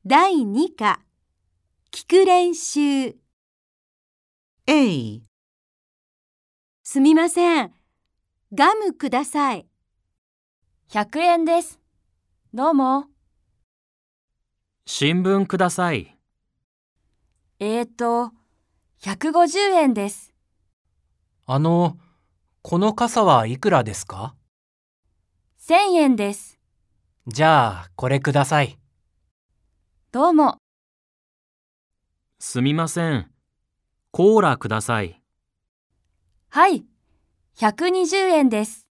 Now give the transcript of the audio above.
第2課、聞く練習。 A、 すみません。ガムください。 100円です。どうも。 新聞ください。 150円です。 この傘はいくらですか？ 1000円です。 じゃあ、これください。 どうも。 すみません。コーラください。 はい、120円です。